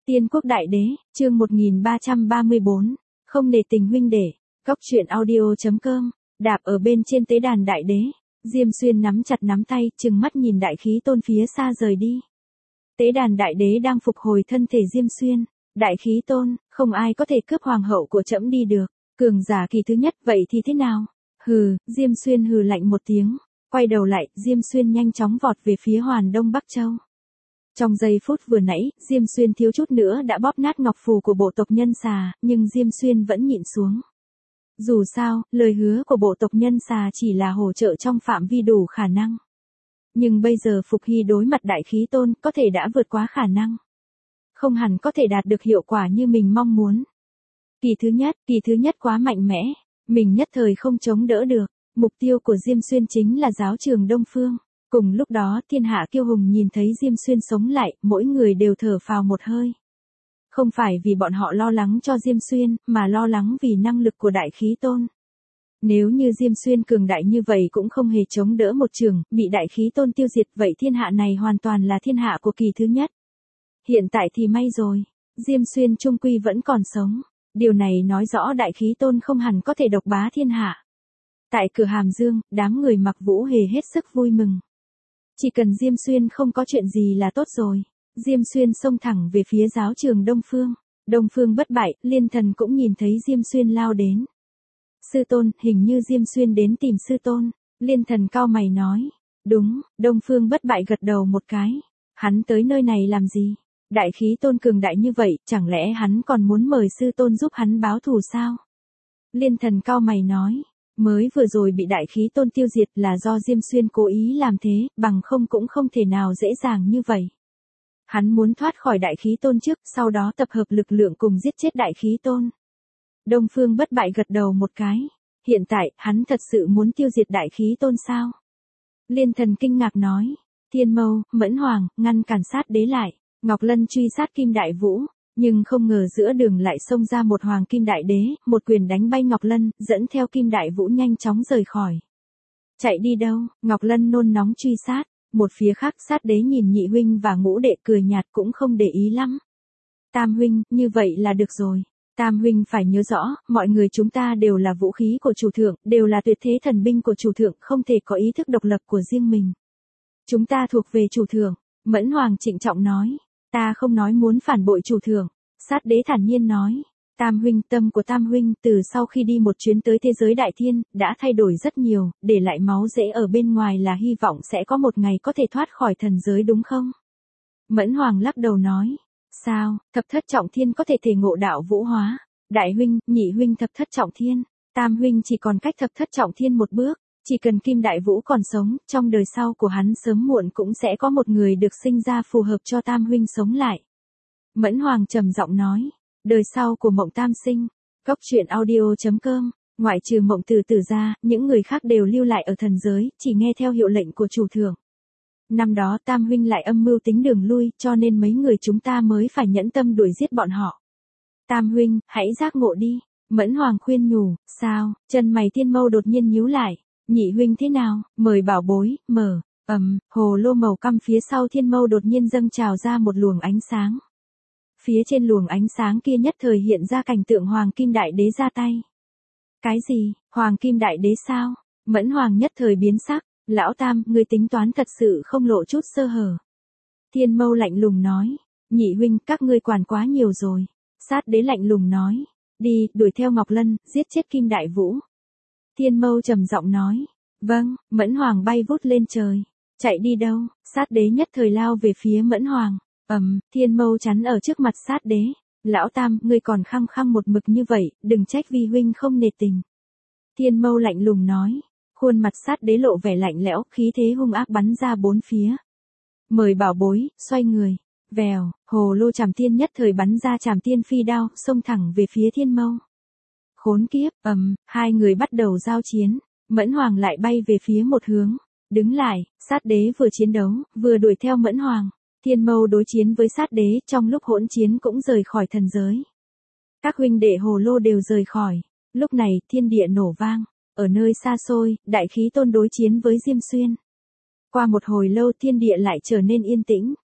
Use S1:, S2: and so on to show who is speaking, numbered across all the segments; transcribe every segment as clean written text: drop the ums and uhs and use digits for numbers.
S1: Tiên quốc đại đế, chương 1334, không nể tình huynh đệ, góc truyện audio.com, đạp ở bên trên tế đàn đại đế, Diêm Xuyên nắm chặt nắm tay, trừng mắt nhìn đại khí tôn phía xa rời đi. Tế đàn đại đế đang phục hồi thân thể Diêm Xuyên, đại khí tôn, không ai có thể cướp hoàng hậu của trẫm đi được, cường giả kỳ thứ nhất vậy thì thế nào? Hừ, Diêm Xuyên hừ lạnh một tiếng, quay đầu lại, Diêm Xuyên nhanh chóng vọt về phía Hoàn Đông Bắc Châu. Trong giây phút vừa nãy, Diêm Xuyên thiếu chút nữa đã bóp nát ngọc phù của bộ tộc Nhân Xà, nhưng Diêm Xuyên vẫn nhịn xuống. Dù sao, lời hứa của bộ tộc Nhân Xà chỉ là hỗ trợ trong phạm vi đủ khả năng. Nhưng bây giờ Phục Hy đối mặt đại khí tôn có thể đã vượt quá khả năng. Không hẳn có thể đạt được hiệu quả như mình mong muốn. Kỳ thứ nhất quá mạnh mẽ, mình nhất thời không chống đỡ được. Mục tiêu của Diêm Xuyên chính là giáo trường Đông Phương. Cùng lúc đó thiên hạ kiêu hùng nhìn thấy Diêm Xuyên sống lại, mỗi người đều thở phào một hơi. Không phải vì bọn họ lo lắng cho Diêm Xuyên, mà lo lắng vì năng lực của đại khí tôn. Nếu như Diêm Xuyên cường đại như vậy cũng không hề chống đỡ một trường, bị đại khí tôn tiêu diệt, vậy thiên hạ này hoàn toàn là thiên hạ của kỳ thứ nhất. Hiện tại thì may rồi, Diêm Xuyên trung quy vẫn còn sống. Điều này nói rõ đại khí tôn không hẳn có thể độc bá thiên hạ. Tại cửa Hàm Dương, đám người Mặc Vũ Hề hết sức vui mừng. Chỉ cần Diêm Xuyên không có chuyện gì là tốt rồi. Diêm Xuyên xông thẳng về phía giáo trường Đông Phương. Đông Phương bất bại, Liên Thần cũng nhìn thấy Diêm Xuyên lao đến. Sư tôn, hình như Diêm Xuyên đến tìm sư tôn. Liên Thần cau mày nói. Đúng, Đông Phương bất bại gật đầu một cái. Hắn tới nơi này làm gì? Đại khí tôn cường đại như vậy, chẳng lẽ hắn còn muốn mời sư tôn giúp hắn báo thù sao? Liên Thần cau mày nói. Mới vừa rồi bị đại khí tôn tiêu diệt là do Diêm Xuyên cố ý làm thế, bằng không cũng không thể nào dễ dàng như vậy. Hắn muốn thoát khỏi đại khí tôn trước, sau đó tập hợp lực lượng cùng giết chết đại khí tôn. Đông Phương bất bại gật đầu một cái. Hiện tại, hắn thật sự muốn tiêu diệt đại khí tôn sao? Liên Thần kinh ngạc nói. Thiên Mâu, Mẫn Hoàng, ngăn cản sát đế lại. Ngọc Lân truy sát Kim Đại Vũ. Nhưng không ngờ giữa đường lại xông ra một Hoàng Kim Đại Đế, một quyền đánh bay Ngọc Lân, dẫn theo Kim Đại Vũ nhanh chóng rời khỏi. Chạy đi đâu? Ngọc Lân nôn nóng truy sát. Một phía khác sát đế nhìn nhị huynh và ngũ đệ cười nhạt cũng không để ý lắm. Tam huynh, như vậy là được rồi. Tam huynh phải nhớ rõ, mọi người chúng ta đều là vũ khí của chủ thượng, đều là tuyệt thế thần binh của chủ thượng, không thể có ý thức độc lập của riêng mình. Chúng ta thuộc về chủ thượng. Mẫn Hoàng trịnh trọng nói. Ta không nói muốn phản bội chủ thượng. Sát đế thản nhiên nói. Tam huynh, tâm của Tam huynh từ sau khi đi một chuyến tới thế giới đại thiên, đã thay đổi rất nhiều, để lại máu rễ ở bên ngoài là hy vọng sẽ có một ngày có thể thoát khỏi thần giới đúng không? Mẫn Hoàng lắc đầu nói. Sao, thập thất trọng thiên có thể thể ngộ đạo vũ hóa? Đại huynh, nhị huynh thập thất trọng thiên, Tam huynh chỉ còn cách thập thất trọng thiên một bước. Chỉ cần Kim Đại Vũ còn sống, trong đời sau của hắn sớm muộn cũng sẽ có một người được sinh ra phù hợp cho Tam huynh sống lại. Mẫn Hoàng trầm giọng nói. Đời sau của Mộng Tam Sinh. Góc truyện audio.com. Ngoại trừ Mộng Tử Tử ra, những người khác đều lưu lại ở thần giới, chỉ nghe theo hiệu lệnh của chủ thượng. Năm đó Tam huynh lại âm mưu tính đường lui, cho nên mấy người chúng ta mới phải nhẫn tâm đuổi giết bọn họ. Tam huynh, hãy giác ngộ đi. Mẫn Hoàng khuyên nhủ. Sao? Chân mày Thiên Mâu đột nhiên nhíu lại. Nhị huynh thế nào? Mời bảo bối, mở. Hồ lô màu căm phía sau Thiên Mâu đột nhiên dâng trào ra một luồng ánh sáng. Phía trên luồng ánh sáng kia nhất thời hiện ra cảnh tượng Hoàng Kim Đại Đế ra tay. Cái gì? Hoàng Kim Đại Đế sao? Mẫn Hoàng nhất thời biến sắc. Lão Tam, ngươi tính toán thật sự không lộ chút sơ hở. Thiên Mâu lạnh lùng nói. Nhị huynh, các ngươi quản quá nhiều rồi. Sát đế lạnh lùng nói. Đi, đuổi theo Ngọc Lân, giết chết Kim Đại Vũ. Thiên Mâu trầm giọng nói. Vâng. Mẫn Hoàng bay vút lên trời. Chạy đi đâu? Sát đế nhất thời lao về phía Mẫn Hoàng. Thiên Mâu chắn ở trước mặt sát đế. Lão Tam, ngươi còn khăng khăng một mực như vậy, đừng trách vi huynh không nể tình. Thiên Mâu lạnh lùng nói. Khuôn mặt sát đế lộ vẻ lạnh lẽo, khí thế hung ác bắn ra bốn phía. Mời bảo bối, xoay người. Vèo, hồ lô Trảm Tiên nhất thời bắn ra Trảm Tiên phi đao, xông thẳng về phía Thiên Mâu. Khốn kiếp, hai người bắt đầu giao chiến. Mẫn Hoàng lại bay về phía một hướng. Đứng lại, sát đế vừa chiến đấu, vừa đuổi theo Mẫn Hoàng. Thiên Mâu đối chiến với sát đế, trong lúc hỗn chiến cũng rời khỏi thần giới. Các huynh đệ hồ lô đều rời khỏi. Lúc này, thiên địa nổ vang. Ở nơi xa xôi, đại khí tôn đối chiến với Diêm Xuyên. Qua một hồi lâu thiên địa lại trở nên yên tĩnh.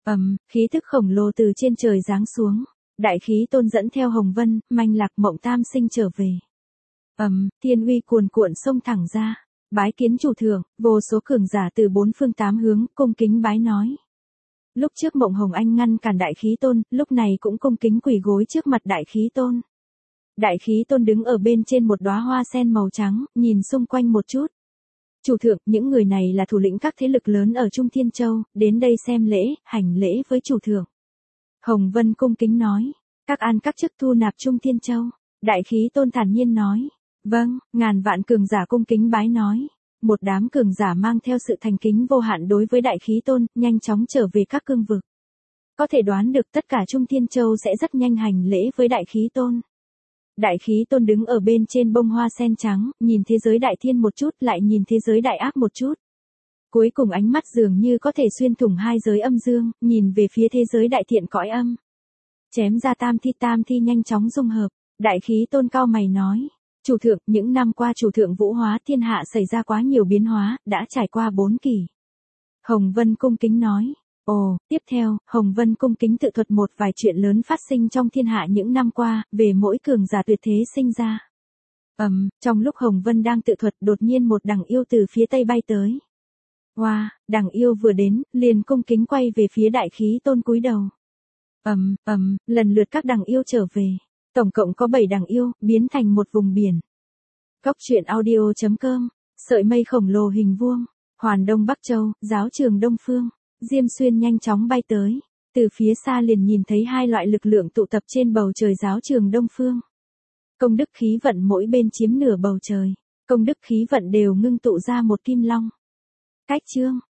S1: Khí thức khổng lồ từ trên trời giáng xuống. Đại khí tôn dẫn theo Hồng Vân, Manh Lạc, Mộng Tam Sinh trở về. Thiên uy cuồn cuộn xông thẳng ra. Bái kiến chủ thượng, vô số cường giả từ bốn phương tám hướng, cung kính bái nói. Lúc trước Mộng Hồng Anh ngăn cản đại khí tôn, lúc này cũng cung kính quỳ gối trước mặt đại khí tôn. Đại khí tôn đứng ở bên trên một đóa hoa sen màu trắng, nhìn xung quanh một chút. Chủ thượng, những người này là thủ lĩnh các thế lực lớn ở Trung Thiên Châu, đến đây xem lễ, hành lễ với chủ thượng. Hồng Vân cung kính nói, các an các chức thu nạp Trung Thiên Châu. Đại khí tôn thản nhiên nói, vâng, ngàn vạn cường giả cung kính bái nói. Một đám cường giả mang theo sự thành kính vô hạn đối với đại khí tôn, nhanh chóng trở về các cương vực. Có thể đoán được tất cả Trung Thiên Châu sẽ rất nhanh hành lễ với đại khí tôn. Đại khí tôn đứng ở bên trên bông hoa sen trắng, nhìn thế giới đại thiên một chút lại nhìn thế giới đại ác một chút. Cuối cùng ánh mắt dường như có thể xuyên thủng hai giới âm dương, nhìn về phía thế giới đại thiện cõi âm. Chém ra tam thi nhanh chóng dung hợp. Đại khí tôn cao mày nói. Chủ thượng, những năm qua chủ thượng vũ hóa thiên hạ xảy ra quá nhiều biến hóa, đã trải qua 4 kỳ. Hồng Vân cung kính nói. Ồ, tiếp theo, Hồng Vân cung kính tự thuật một vài chuyện lớn phát sinh trong thiên hạ những năm qua, về mỗi cường giả tuyệt thế sinh ra. Trong lúc Hồng Vân đang tự thuật đột nhiên một đằng yêu từ phía tây bay tới. Wow, đằng yêu vừa đến, liền cung kính quay về phía đại khí tôn cúi đầu. Lần lượt các đằng yêu trở về. Tổng cộng có 7 đằng yêu, biến thành một vùng biển. Cốc truyện audio.com, sợi mây khổng lồ hình vuông, Hoàn Đông Bắc Châu, giáo trường Đông Phương, Diêm Xuyên nhanh chóng bay tới. Từ phía xa liền nhìn thấy hai loại lực lượng tụ tập trên bầu trời giáo trường Đông Phương. Công đức khí vận mỗi bên chiếm nửa bầu trời. Công đức khí vận đều ngưng tụ ra một kim long. Cách chương